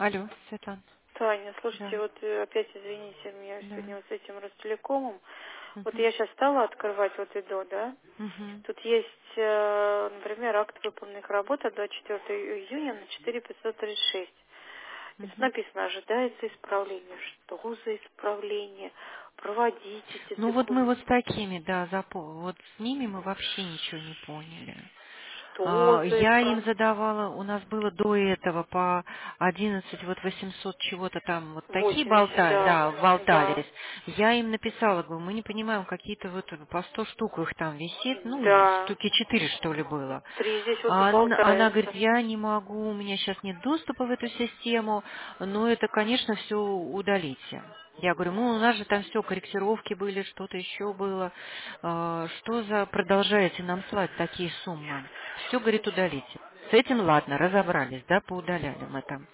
Алло, Светлана. Таня, Да, слушайте, вот опять извините меня да. сегодня вот с этим Ростелекомом. Вот Угу. я сейчас стала открывать вот ИДО, да? Угу. Тут есть, например, акт выполненных работ от 24 июня на 4536. И тут Угу. написано, ожидается исправление. Что за исправление? Проводить эти Ну вот мы вот с документы. такими, да, вот с ними мы вообще ничего не поняли. Что за Я им исправление? задавала, у нас было до этого по 11 вот 800 чего-то там, вот такие 80, да, болтались. да, Я им написала, говорю, мы не понимаем, какие-то вот по 100 штук их там висит, ну, да. штуки 4 что ли было. 3 здесь вот Она говорит, болтается. я не могу, у меня сейчас нет доступа в эту систему, но это, конечно, все удалите. Я говорю, ну, у нас же там все, корректировки были, что-то еще было. Что за продолжаете нам слать такие суммы? Все, говорит, удалите. С этим, ладно, разобрались, да, поудаляли мы там.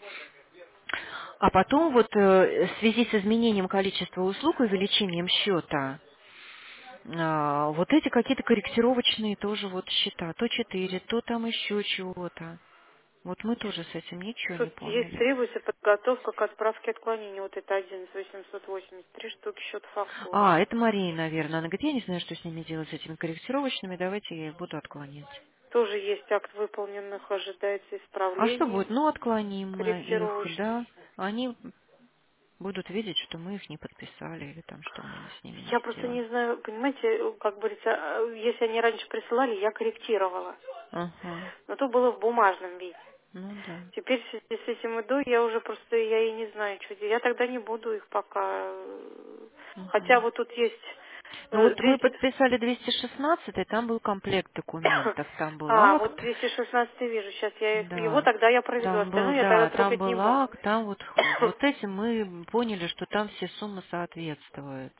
А потом вот в связи с изменением количества услуг и увеличением счета, вот эти какие-то корректировочные тоже вот счета, то 4, то там еще чего-то. Вот мы тоже с этим ничего не Тут есть поняли. требуется подготовка к отправке отклонения. Вот это 11883 штуки счет фактуры. Это Мария, наверное. Она говорит, я не знаю, что с ними делать, с этими корректировочными, давайте я их буду отклонять. Тоже есть акт выполненных, ожидается А что исправление будет? Ну, отклоним мы их, корректировочный. да. Они будут видеть, что мы их не подписали или там, что мы с ними не Я просто сделали. не знаю, понимаете, как говорится, если они раньше присылали, я корректировала. Ага. Но то было в бумажном виде. Ну да. Теперь в связи с этим иду, я уже просто, я и не знаю, что делать. Я тогда не буду их пока. Хотя Мгм. вот тут есть Ну вот мы 200. подписали 216, там был комплект документов, там был А, вот акт, 216 вижу. Сейчас я его да, тогда я проведу, там был, остальное я тогда да, там трогать не был буду. акт, там вот этим мы поняли, что там все суммы соответствуют.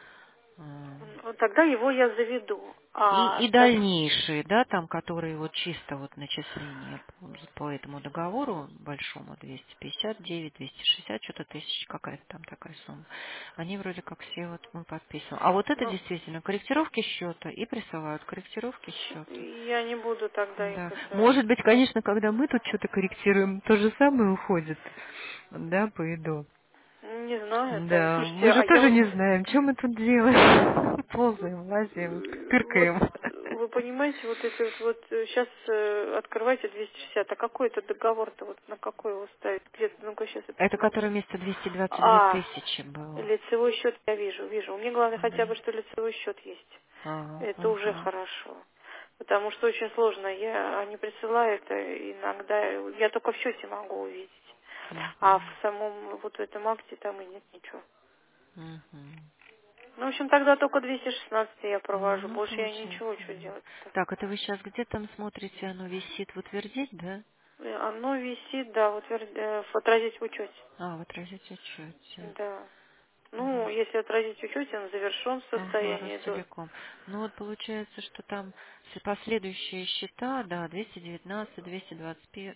Вот тогда его я заведу. А И дальнейшие, да, там, которые вот чисто вот начисления по этому договору большому, 259, 260, что-то тысяч, какая-то там такая сумма, они вроде как все вот мы подписываем. А вот это ну, действительно корректировки счета и присылают корректировки счета. я не буду тогда их Да. это. Может быть, конечно, когда мы тут что-то корректируем, то же самое уходит, да, по еду. Не знаю, Таня. Да, Слушайте, мы же а я тоже вот не знаем, что мы тут делаем. Ползаем, лазим, вот тыркаем. вы понимаете, вот если вот сейчас открывайте 260, а какой это договор-то, вот на какой его ставить? Где-то, ну-ка сейчас я Это посмотрю. который вместо 222 А, тысячи был. лицевой счет я вижу. Мне главное хотя Да. бы, что лицевой счет есть. Это уже Ага. хорошо. Потому что очень сложно. Они присылают иногда, я только в счете могу увидеть. А в Мгм. самом вот в этом акте там и нет ничего. Мгм. Ну, в общем, тогда только 216 я провожу. Ну, Больше я ничего, получается, что да. делать-то. Так, это вы сейчас где там смотрите, оно висит в утвердить, да? Оно висит, да, вот отразить в учете. В отразить отчете. Да. Ну, если отразить в учете, он завершен в Ага, состоянии. Ростелеком. Ну вот получается, что там последующие счета, да, 219, 221,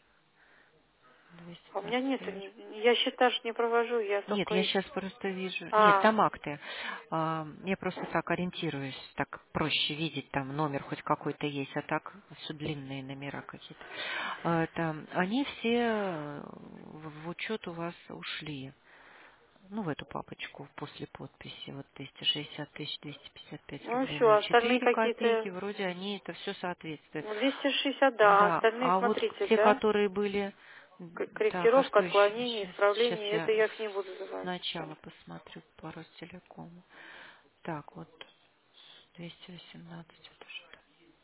А у меня нет, 221. я счета ж не провожу, я Нет, только я эти. сейчас просто вижу. Нет, А, там акты. Я просто так ориентируюсь, так проще видеть, там номер хоть какой-то есть, а так все длинные номера какие-то. Они все в учет у вас ушли. Ну, в эту папочку после подписи. Вот 260 255 ну рублей все, остальные 04 копейки. какие-то, Вроде они это все соответствует. ну, 260, да, а Да, остальные, а вот смотрите, те, да, которые были... Так, а корректировка, что еще? отклонение, Сейчас исправление, это я я их не буду заводить. сначала посмотрю по Ростелекому. Так, вот 218, это что?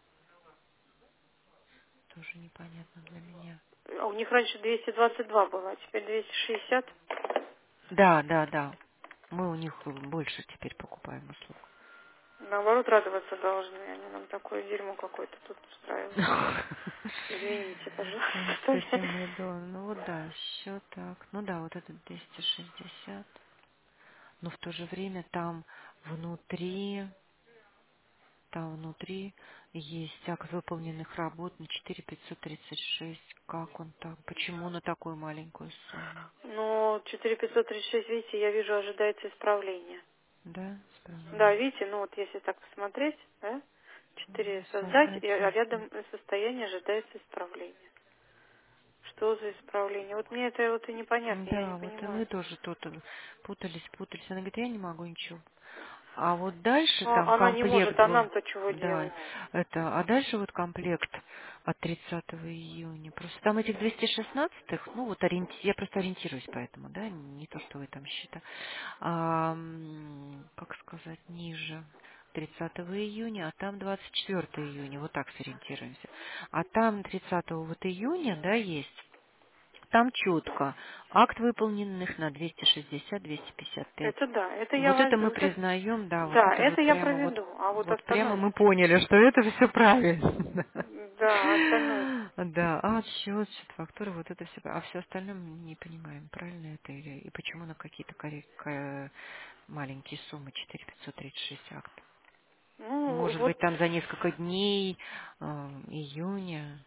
Тоже непонятно для меня. А у них раньше 222 было, а теперь 260. Да, да, да. Мы у них больше теперь покупаем услуг. Наоборот, радоваться должны. Они нам такое дерьмо какое-то тут устраивают. Извините, С пожалуйста. этим иду. Ну вот да, счет так. Ну да, вот этот 260. Но в то же время внутри, там внутри есть акт выполненных работ на 4536. Как он так? Почему на такую маленькую сумму? Но 4536, видите, я вижу, ожидается исправление. Да, Да, исправление. видите, ну вот если так посмотреть, да, 4 создать, Создать. а рядом состояние ожидается исправление. Что за исправление? Вот мне это вот и непонятно, я не Да, вот и мы понимаю. тоже тут путались. Она говорит, я не могу ничего. А вот дальше там А она не может, комплект а был, нам-то чего да, делать? а дальше вот комплект от 30 июня. Просто там этих 216-х, ну вот я просто ориентируюсь поэтому, да, не то, что вы там считаете. Как сказать, ниже 30 июня, а там 24 июня, вот так сориентируемся. А там 30 вот июня, да, есть. Там четко. Акт выполненных на 260-255. Это да, это я Вот это мы вот это, признаем, да, вот да, это это вот я прямо вот, проведу, а вот вот прямо остальное, мы поняли, что это все правильно. да, остальное, Да, счет, фактура, вот это все. А все остальное мы не понимаем, правильно это или и почему на какие-то маленькие суммы 4536 акт. ну Может вот, быть, там за несколько дней июня,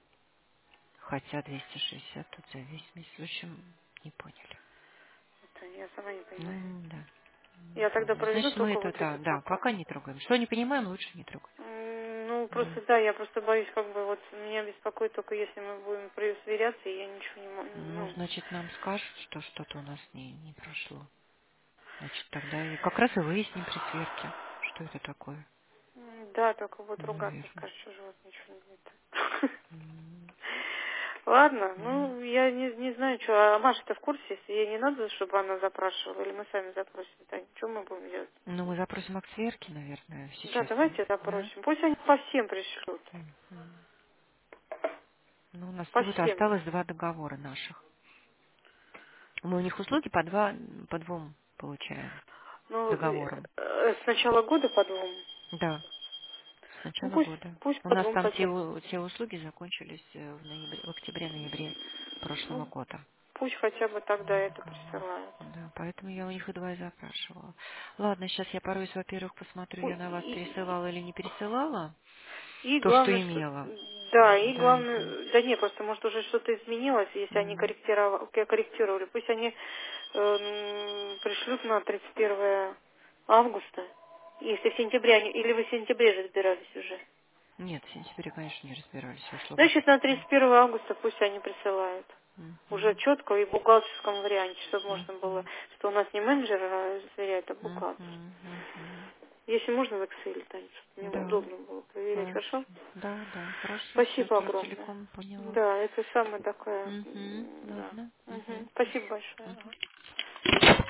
хотя 260 тут за весь месяц. В общем, не поняли. это я сама не понимаю. Да. Я тогда проведу Значит, мы только это, вот это да, пока. пока не трогаем. Что не понимаем, лучше не трогать. Ну, Да. просто да, я просто боюсь, как бы, вот, меня беспокоит только, если мы будем сверяться, и я ничего не могу, Ну, ну, значит, нам скажут, что что-то у нас не прошло. Значит, тогда и как раз и выясним при сверке, что это такое. да, только вот ругаться, Наверное. скажешь, что же у вас ничего нет. М, Ладно, м. ну, я не знаю, что, а Маша-то в курсе, если ей не надо, чтобы она запрашивала, или мы сами запросим, Тань, что мы будем делать? Ну, мы запросим к сверке, наверное, Да, сейчас. давайте Да? запросим, пусть они по всем пришлют, Мгм. Ну, у нас по вот всем. осталось 2 договора наших. Мы у них услуги по двум получаем Ну, договорам. с начала года по двум. Да, с Ну, начала пусть, года. пусть У по нас двум там все, пакетам. все услуги закончились в октябре-ноябре прошлого Ну, года. пусть хотя бы тогда это Договор. присылают. Да, поэтому я у них едва и запрашивала. Ладно, сейчас я порой, во-первых, посмотрю, Ой, я на вас пересылала или не пересылала и то, что главное, что... имела. Да, и Да, главное... Да нет, просто может уже что-то изменилось, если они м, корректировали. Пусть они пришлют на 31 августа. Если в сентябре они... Или вы в сентябре разбирались уже. нет, в сентябре, конечно, не разбирались, ушло бы. Значит, на 31 августа пусть они присылают. Уже Мгм, четко и в бухгалтерском варианте, чтобы можно было, мгм, что у нас не менеджер сверяет, а бухгалтер. мгм, мгм. Если можно в Excel, Таня, чтобы мне Да, удобно было проверять, хорошо? хорошо. Да, да, хорошо, все, Спасибо я огромное. целиком поняла. Да, это самая такая, Угу, да. ладно. Мгм. Спасибо большое. Угу. Ага.